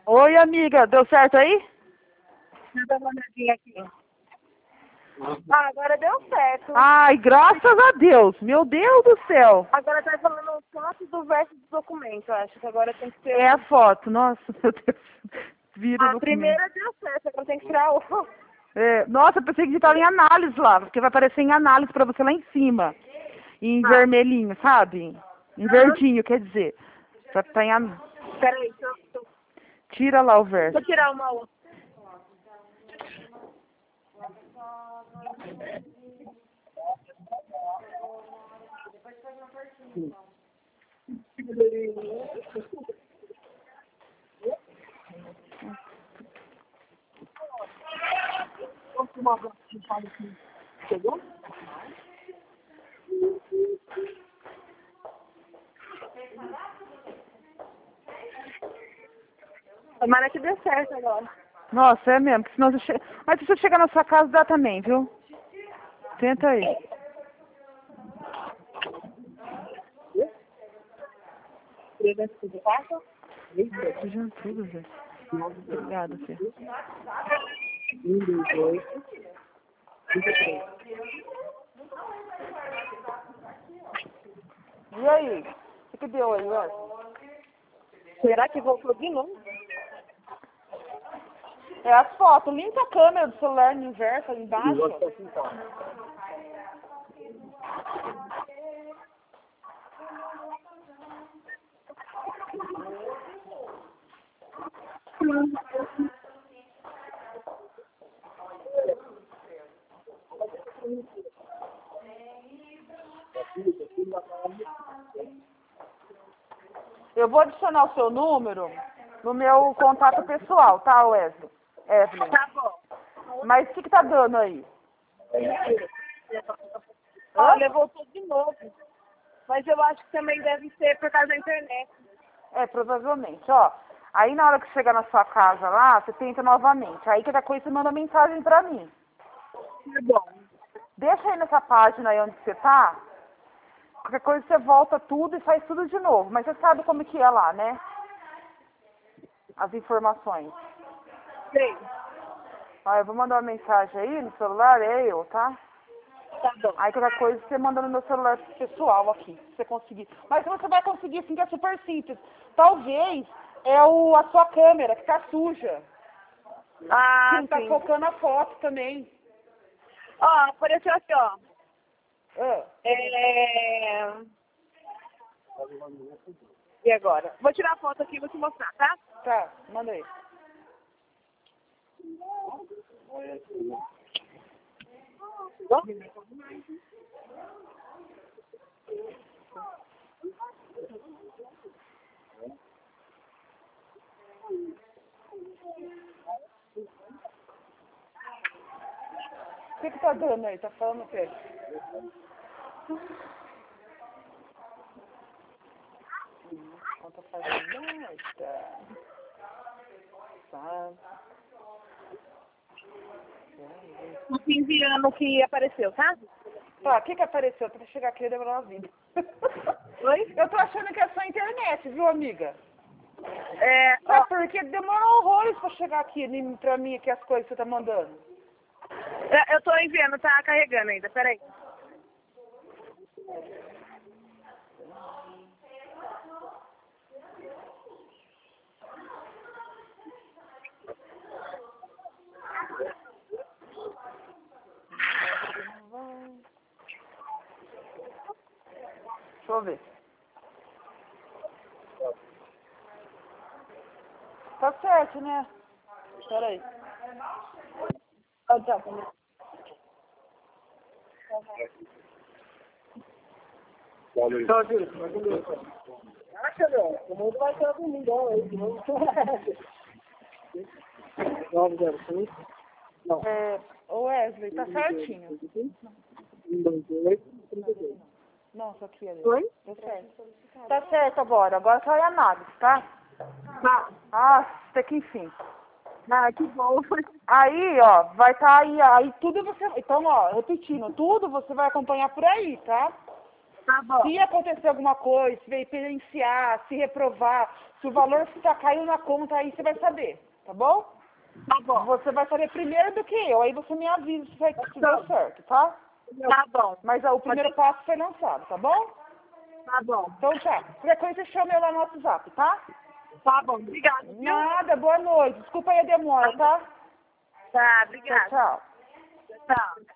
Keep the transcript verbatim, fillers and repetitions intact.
Oi, amiga, deu certo aí? Deixa eu dar uma olhadinha aqui. Ah, agora deu certo. Ai, graças a Deus. Meu Deus do céu. Agora tá falando foto do verso do documento, acho que agora tem que ser... É a foto. Nossa, meu Deus. Vira o A documento. primeira deu certo, agora tem que tirar o... É, nossa, eu pensei que estava em análise lá, porque vai aparecer em análise pra você lá em cima. Em Ah. vermelhinho, sabe? Em verdinho, quer dizer. Vai estar em análise. Peraí, deixa eu, deixa eu- Tira lá o verso. deixa eu tirar uma outra. Chegou? Tomara que dê certo agora. Nossa, é mesmo, porque senão você che... Mas se você chegar na sua casa, dá também, viu? Tenta aí. Escreva tudo, passa? Sujando tudo, Zé. Obrigada, Fê. Um, dois, oito. trinta e três. E aí? O que, que deu aí, ó? Será que voltou de novo? É as fotos. Limpa a câmera do celular no inverso, ali embaixo. Eu vou adicionar o seu número no meu contato pessoal, tá, Wesley? Evelyn. Tá bom. Mas o que que tá dando aí? Olha, voltou de novo. Mas eu acho que também deve ser por causa da internet. É, provavelmente, ó. Aí na hora que chegar na sua casa lá, você tenta novamente. Aí qualquer coisa você manda mensagem pra mim. Tá bom. Deixa aí nessa página aí onde você tá. Qualquer coisa você volta tudo e faz tudo de novo. Mas você sabe como que é lá, né? As informações. Sei. Ó, eu vou mandar uma mensagem aí no celular, é eu, tá? Tá bom. Aí qualquer coisa você manda no meu celular pessoal aqui, se você conseguir. Mas você vai conseguir assim, que é super simples. Talvez é o, a sua câmera que tá suja. Ah, Que não tá sim. focando a foto também. Ó, apareceu aqui, ó. Ah, É... E agora? Vou tirar a foto aqui e vou te mostrar, tá? tá, manda aí. Bom? O que que tá dando aí? Tá falando o quê? Conta fazendo nada. Tá. Tô te enviando o que apareceu, tá? Tá, o que que apareceu? Pra chegar aqui demorou uma vida. Oi? Eu tô achando que é só a internet, viu, amiga? É, ó, Sabe por quê? Demorou horrores pra chegar aqui nem- pra mim aqui as coisas que você tá mandando. é, eu tô enviando, tá carregando ainda, peraí. Deixa eu ver. Tá certo, né? Peraí. Ó, tá, tá. Só disso, mas beleza. Acha, não. O mundo vai ser um milhão aí, não. nove zero seis. Não. É, ô Wesley, tá certinho. um, dois, oito, trinta e dois. Não, só aqui ali. Oi? Deu certo. Tá certo agora. Agora só é análise, tá? Tá. Ah, até que enfim. Ah, que bom. Aí, ó, vai estar aí, aí tudo você... Então, ó, repetindo, tudo você vai acompanhar por aí, tá? Tá bom. Se acontecer alguma coisa, se experienciar, se reprovar, se o valor está caindo na conta, aí você vai saber, tá bom? Tá bom. Você vai saber primeiro do que eu, aí você me avisa se, vai, se deu certo, tá? Tá bom. Mas ó, o primeiro passo foi lançado, tá bom? Tá bom. Então tá. Qualquer coisa você chama eu lá no WhatsApp, tá? Tá bom. Obrigada, viu? Nada, boa noite. Desculpa aí a demora, tá? Tá, Tchau, obrigada. tchau. Tchau.